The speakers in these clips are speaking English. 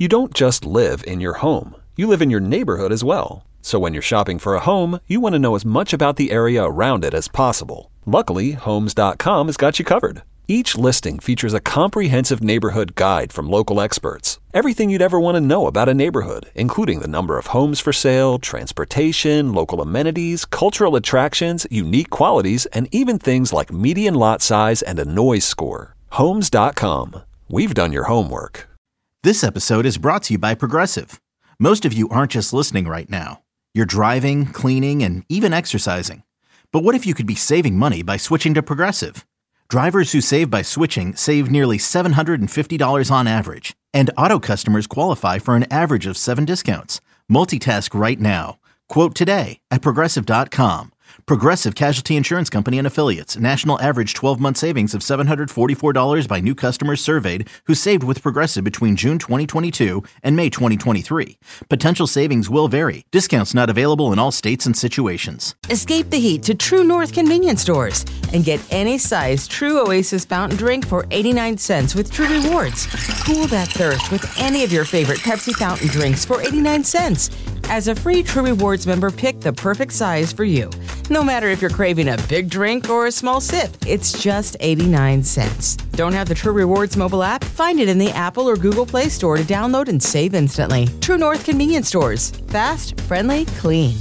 You don't just live in your home. You live in your neighborhood as well. So when you're shopping for a home, you want to know as much about the area around it as possible. Luckily, Homes.com has got you covered. Each listing features a comprehensive neighborhood guide from local experts. Everything you'd ever want to know about a neighborhood, including the number of homes for sale, transportation, local amenities, cultural attractions, unique qualities, and even things like median lot size and a noise score. Homes.com. We've done your homework. This episode is brought to you by Progressive. Most of you aren't just listening right now. You're driving, cleaning, and even exercising. But what if you could be saving money by switching to Progressive? Drivers who save by switching save nearly $750 on average. And auto customers qualify for an average of 7 discounts. Multitask right now. Quote today at Progressive.com. Progressive Casualty Insurance Company and Affiliates. National average 12-month savings of $744 by new customers surveyed who saved with Progressive between June 2022 and May 2023. Potential savings will vary. Discounts not available in all states and situations. Escape the heat to True North convenience stores and get any size True Oasis fountain drink for 89 cents with True Rewards. Cool that thirst with any of your favorite Pepsi fountain drinks for 89 cents. As a free True Rewards member, pick the perfect size for you. No matter if you're craving a big drink or a small sip, it's just 89 cents. Don't have the True Rewards mobile app? Find it in the Apple or Google Play Store to download and save instantly. True North convenience stores. Fast, friendly, clean.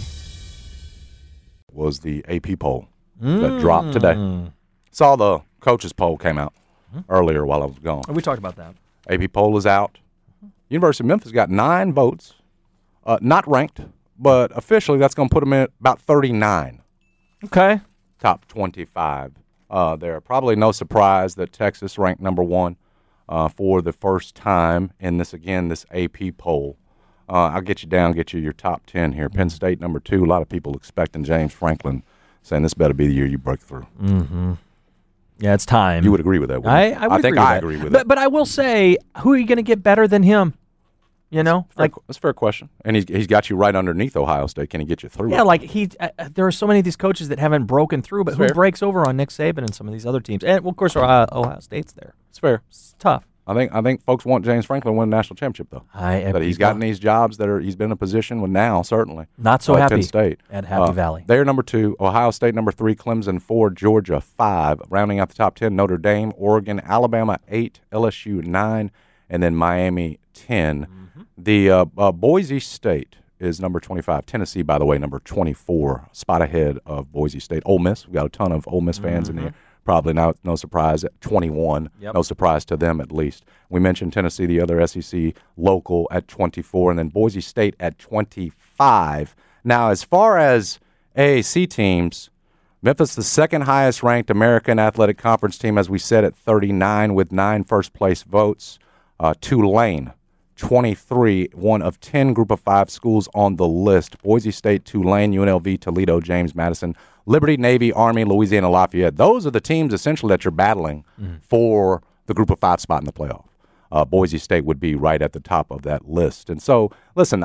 Was the AP poll that dropped today. Saw the coaches poll came out earlier while I was gone. We talked about that. AP poll is out. University of Memphis got 9 votes. Not ranked, but officially that's going to put them in about 39. Okay. Top 25. There probably no surprise that Texas ranked number 1 for the first time in this AP poll. I'll get you down, get you your top 10 here. Penn State number 2. A lot of people expecting James Franklin, saying this better be the year you break through. Mm-hmm. Yeah, it's time. You would agree with that, wouldn't you? I think I agree with that. But I will say, who are you going to get better than him? You know, that's a fair question, and he's got you right underneath Ohio State. Can he get you through? Yeah, there are so many of these coaches that haven't broken through, but who breaks over on Nick Saban and some of these other teams? And well, of course, Ohio State's there. It's fair. It's tough. I think folks want James Franklin to win a national championship, though. But he's gotten these jobs he's been in a position with now, certainly. Not so happy Penn State. At Happy Valley. They're number 2. Ohio State number 3. Clemson 4. Georgia 5. Rounding out the top 10, Notre Dame, Oregon, Alabama 8. LSU 9. And then Miami 10. The Boise State is number 25. Tennessee, by the way, number 24. Spot ahead of Boise State. Ole Miss, we've got a ton of Ole Miss fans in here. Probably no surprise at 21. Yep. No surprise to them, at least. We mentioned Tennessee, the other SEC local, at 24, and then Boise State at 25. Now, as far as AAC teams, Memphis, the second highest ranked American Athletic Conference team, as we said, at 39 with 9 first-place votes. Tulane, 23, one of 10 Group of 5 schools on the list. Boise State, Tulane, UNLV, Toledo, James Madison, Liberty, Navy, Army, Louisiana Lafayette. Those are the teams essentially that you're battling for the Group of 5 spot in the playoff. Boise State would be right at the top of that list. And so, listen,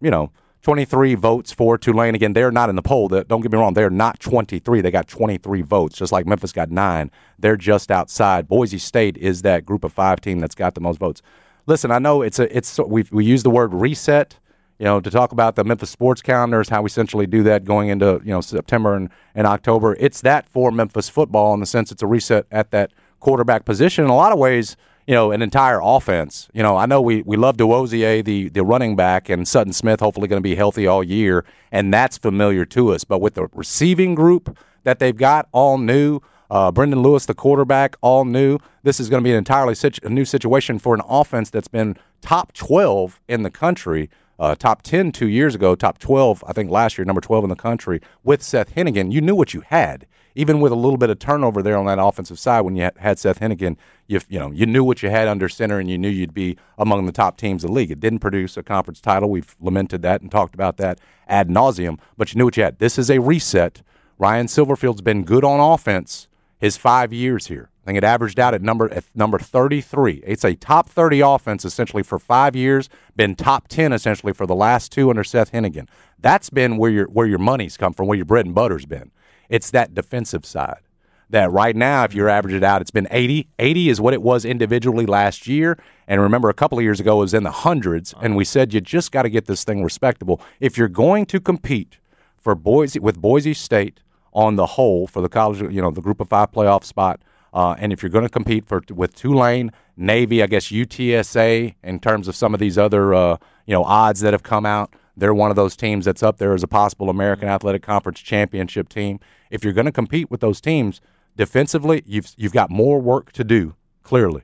23 votes for Tulane. Again, they're not in the poll. Don't get me wrong, they're not 23. They got 23 votes, just like Memphis got 9. They're just outside. Boise State is that Group of 5 team that's got the most votes. Listen, I know we use the word reset, to talk about the Memphis sports calendars, how we essentially do that going into, September and October. It's that for Memphis football in the sense it's a reset at that quarterback position. In a lot of ways, an entire offense. I know we love DeWosier, the running back, and Sutton Smith hopefully going to be healthy all year, and that's familiar to us. But with the receiving group that they've got, all new, Brendan Lewis, the quarterback, all new. This is going to be an entirely new situation for an offense that's been top 12 in the country, top 10 2 years ago, top 12, I think last year, number 12 in the country with Seth Hennigan. You knew what you had. Even with a little bit of turnover there on that offensive side when you had Seth Hennigan, you knew what you had under center and you knew you'd be among the top teams in the league. It didn't produce a conference title. We've lamented that and talked about that ad nauseum, but you knew what you had. This is a reset. Ryan Silverfield's been good on offense his 5 years here. I think it averaged out at number 33. It's a top 30 offense essentially for 5 years, been top 10 essentially for the last 2 under Seth Hennigan. That's been where your money's come from, where your bread and butter's been. It's that defensive side. that right now, if you average it out, it's been 80. 80 is what it was individually last year. And remember, a couple of years ago, it was in the hundreds. And we said you just got to get this thing respectable. If you're going to compete for Boise State on the whole for the college, the Group of 5 playoff spot, and if you're going to compete with Tulane, Navy, I guess UTSA, in terms of some of these other odds that have come out, they're one of those teams that's up there as a possible American Athletic Conference championship team. If you're going to compete with those teams defensively, you've got more work to do. Clearly,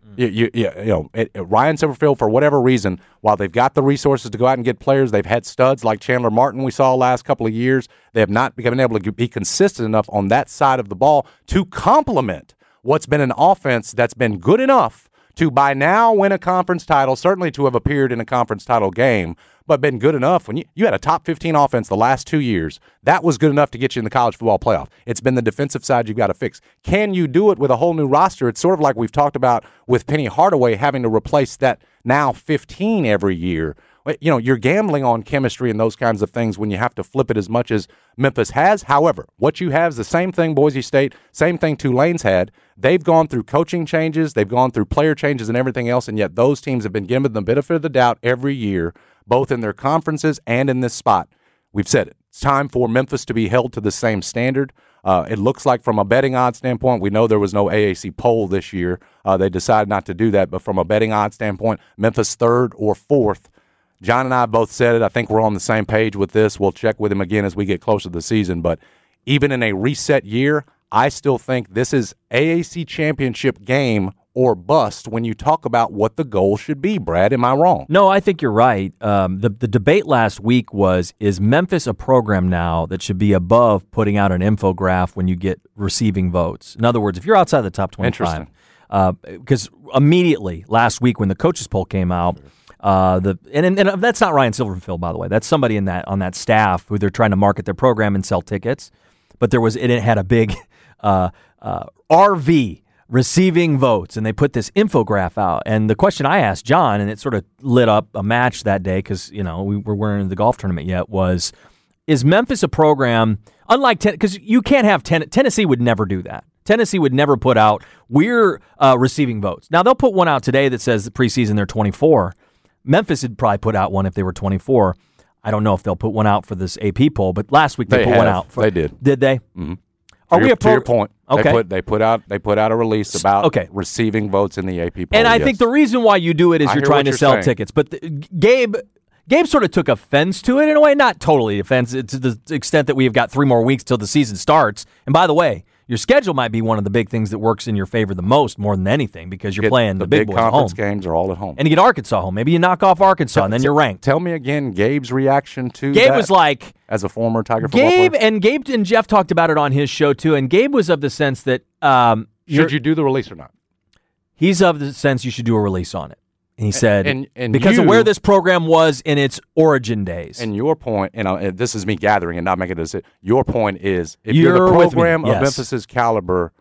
Ryan Silverfield, for whatever reason, while they've got the resources to go out and get players, they've had studs like Chandler Martin we saw last couple of years. They have not been able to be consistent enough on that side of the ball to complement what's been an offense that's been good enough to by now win a conference title, certainly to have appeared in a conference title game, but been good enough. When you had a top 15 offense the last 2 years, that was good enough to get you in the college football playoff. It's been the defensive side you've got to fix. Can you do it with a whole new roster? It's sort of like we've talked about with Penny Hardaway having to replace that now 15 every year. You're gambling on chemistry and those kinds of things when you have to flip it as much as Memphis has. However, what you have is the same thing Boise State, same thing Tulane's had. They've gone through coaching changes, they've gone through player changes and everything else, and yet those teams have been given the benefit of the doubt every year, both in their conferences and in this spot. We've said it. It's time for Memphis to be held to the same standard. It looks like from a betting odds standpoint, we know there was no AAC poll this year. They decided not to do that, but from a betting odds standpoint, Memphis 3rd or 4th. John and I both said it. I think we're on the same page with this. We'll check with him again as we get closer to the season. But even in a reset year, I still think this is AAC championship game or bust when you talk about what the goal should be. Brad, am I wrong? No, I think you're right. The debate last week was, is Memphis a program now that should be above putting out an infograph when you get receiving votes? In other words, if you're outside the top 25. Because immediately last week when the coaches poll came out, and that's not Ryan Silverfield, by the way. That's somebody on that staff who they're trying to market their program and sell tickets. But it had a big RV receiving votes, and they put this infograph out. And the question I asked John, and it sort of lit up a match that day because we weren't in the golf tournament yet, was, is Memphis a program unlike because you can't have Tennessee would never do that. Tennessee would never put out we're receiving votes. Now they'll put one out today that says the preseason they're 24. Memphis would probably put out one if they were 24. I don't know if they'll put one out for this AP poll, but last week they put one out. They did. Did they? Mm-hmm. To your point, okay. They put out a release about receiving votes in the AP poll. And I think the reason why you do it is you're trying to sell tickets. But Gabe sort of took offense to it in a way, not totally offense to the extent that we have got 3 more weeks till the season starts. And by the way, your schedule might be one of the big things that works in your favor the most, more than anything, because you're playing the big boys at home. Conference games are all at home. And you get Arkansas home. Maybe you knock off Arkansas, and then you're ranked. Tell me again Gabe's reaction to that. Gabe was like, as a former Tiger football player. Gabe and Jeff talked about it on his show, too, and Gabe was of the sense that should you do the release or not? He's of the sense you should do a release on it. And he said, and because of where this program was in its origin days. And your point, and this is me gathering and not making a decision, your point is, if you're the program of Memphis's caliber,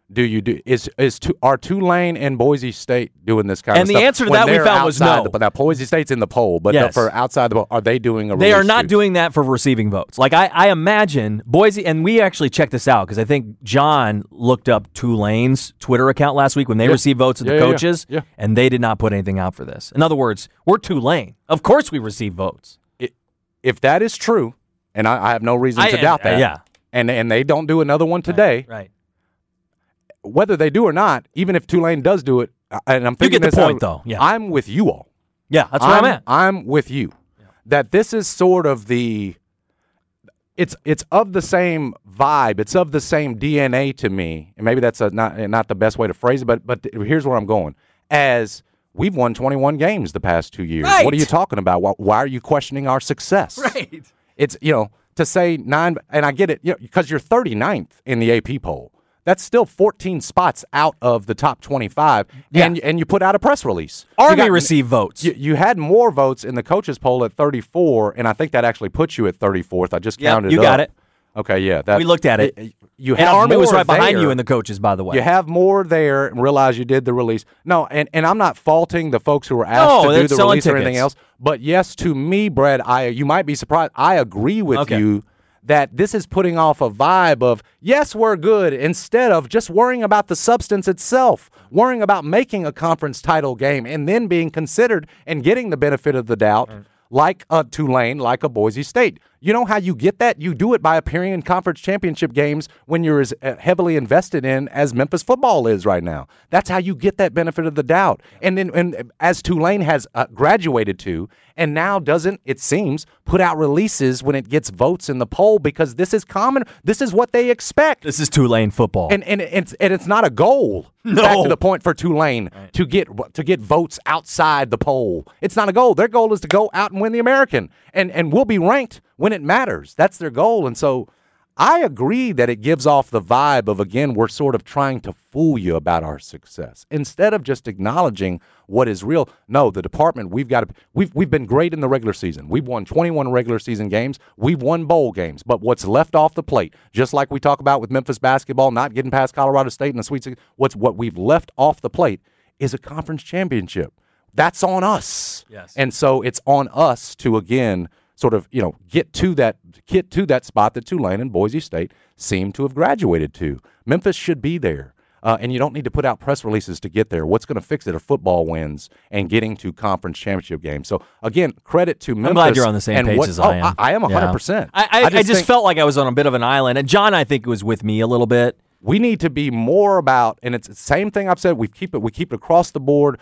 are Tulane and Boise State doing this kind of stuff? And the answer to that we found was no. Now, Boise State's in the poll, but for outside the poll, are they doing a release? They are not doing that for receiving votes. Like, I imagine Boise, and we actually checked this out because I think John looked up Tulane's Twitter account last week when they received votes of the coaches, and they did not put anything out for this. In other words, we're Tulane. Of course we receive votes. If that is true, and I have no reason to doubt that, and they don't do another one today, right. Whether they do or not, even if Tulane does do it, and I'm thinking you get the point, though. Yeah. I'm with you all. Yeah, that's where I'm at. I'm with you. Yeah. That this is sort of it's of the same vibe. It's of the same DNA to me. And maybe that's not the best way to phrase it, but here's where I'm going. As we've won 21 games the past 2 years. Right. What are you talking about? Why are you questioning our success? Right. It's, to say 9, and I get it, because you're 39th in the AP poll. That's still 14 spots out of the top 25, and you put out a press release. Army received votes. You had more votes in the coaches poll at 34, and I think that actually puts you at 34th. I just counted it up. You got it. Okay, yeah. We looked at it. And Army was right behind you in the coaches, by the way. You have more there and realize you did the release. No, and I'm not faulting the folks who were asked to do the release or anything else. But yes, to me, Brad, you might be surprised. I agree with you that this is putting off a vibe of, yes, we're good, instead of just worrying about the substance itself, worrying about making a conference title game and then being considered and getting the benefit of the doubt like a Tulane, like a Boise State. You know how you get that? You do it by appearing in conference championship games when you're as heavily invested in as Memphis football is right now. That's how you get that benefit of the doubt. And then as Tulane has graduated to, and now doesn't, it seems, put out releases when it gets votes in the poll, because this is common. This is what they expect. This is Tulane football. And it's not a goal. No. Back to the point for Tulane to get votes outside the poll. It's not a goal. Their goal is to go out and win the American. And we'll be ranked when it matters. That's their goal. And so I agree that it gives off the vibe of, again, we're sort of trying to fool you about our success instead of just acknowledging what is real. No, the department, we've been great in the regular season. We've won 21 regular season games. We've won bowl games. But what's left off the plate, just like we talk about with Memphis basketball, not getting past Colorado State in the Sweet 16, what we've left off the plate is a conference championship. That's on us. Yes. And so it's on us to, again, sort of, get to that spot that Tulane and Boise State seem to have graduated to. Memphis should be there. And you don't need to put out press releases to get there. What's going to fix it are football wins and getting to conference championship games. So, again, credit to Memphis. I'm glad you're on the same page as I am. I am 100%. I just felt like I was on a bit of an island. And John, I think, was with me a little bit. We need to be more about, and it's the same thing I've said, we keep it across the board,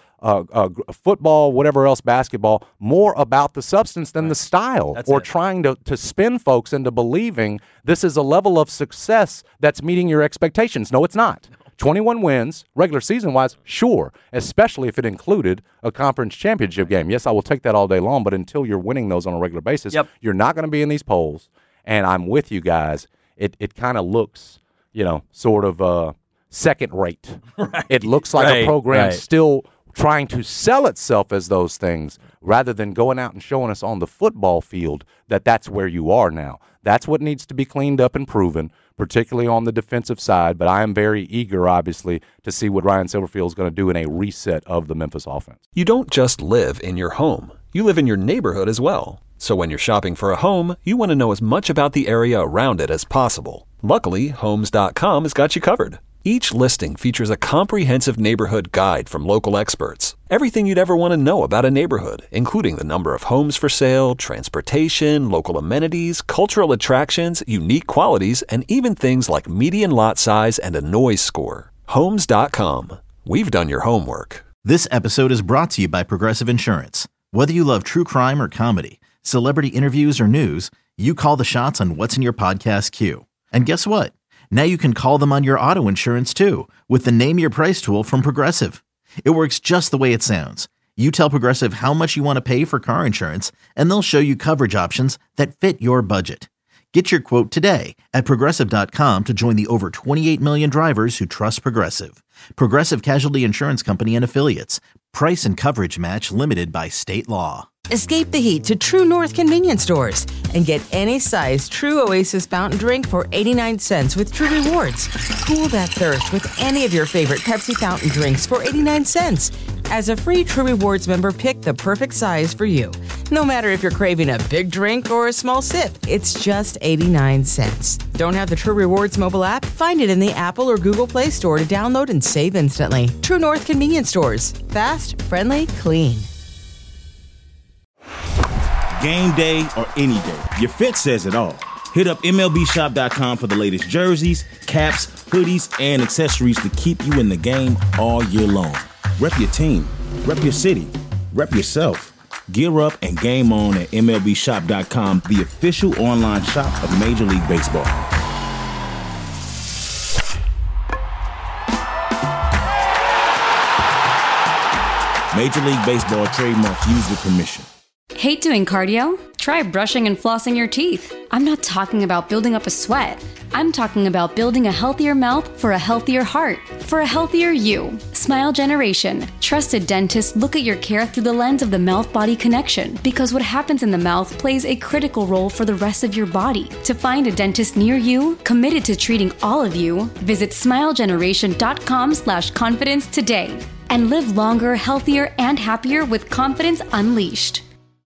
football, whatever else, basketball, more about the substance than the style. That's or it. trying to spin folks into believing this is a level of success that's meeting your expectations. No, it's not. 21 wins, regular season-wise, sure, especially if it included a conference championship game. Yes, I will take that all day long, but until you're winning those on a regular basis, you're not going to be in these polls. And I'm with you guys. It kind of looks, sort of second rate. Right. It looks like a program still trying to sell itself as those things rather than going out and showing us on the football field that that's where you are now. That's what needs to be cleaned up and proven, particularly on the defensive side. But I am very eager, obviously, to see what Ryan Silverfield is going to do in a reset of the Memphis offense. You don't just live in your home. You live in your neighborhood as well. So when you're shopping for a home, you want to know as much about the area around it as possible. Luckily, Homes.com has got you covered. Each listing features a comprehensive neighborhood guide from local experts. Everything you'd ever want to know about a neighborhood, including the number of homes for sale, transportation, local amenities, cultural attractions, unique qualities, and even things like median lot size and a noise score. Homes.com. We've done your homework. This episode is brought to you by Progressive Insurance. Whether you love true crime or comedy, celebrity interviews or news, you call the shots on what's in your podcast queue. And guess what? Now you can call them on your auto insurance too with the Name Your Price tool from Progressive. It works just the way it sounds. You tell Progressive how much you want to pay for car insurance, and they'll show you coverage options that fit your budget. Get your quote today at Progressive.com to join the over 28 million drivers who trust Progressive. Progressive Casualty Insurance Company and Affiliates. Price and coverage match limited by state law. Escape the heat to True North convenience stores and get any size True Oasis fountain drink for 89 cents with True Rewards. Cool that thirst with any of your favorite Pepsi fountain drinks for 89 cents. As a free True Rewards member, pick the perfect size for you. No matter if you're craving a big drink or a small sip, it's just 89 cents. Don't have the True Rewards mobile app? Find it in the Apple or Google Play Store to download and save instantly. True North convenience stores. Fast, friendly, clean. Game day or any day, your fit says it all. Hit up MLBshop.com for the latest jerseys, caps, hoodies, and accessories to keep you in the game all year long. Rep your team, rep your city, rep yourself. Gear up and game on at MLBshop.com, the official online shop of Major League Baseball. Major League Baseball trademark used with permission. Hate doing cardio? Try brushing and flossing your teeth. I'm not talking about building up a sweat. I'm talking about building a healthier mouth for a healthier heart, for a healthier you. Smile Generation. Trusted dentists look at your care through the lens of the mouth-body connection, because what happens in the mouth plays a critical role for the rest of your body. To find a dentist near you, committed to treating all of you, visit smilegeneration.com/confidence today and live longer, healthier, and happier with confidence unleashed.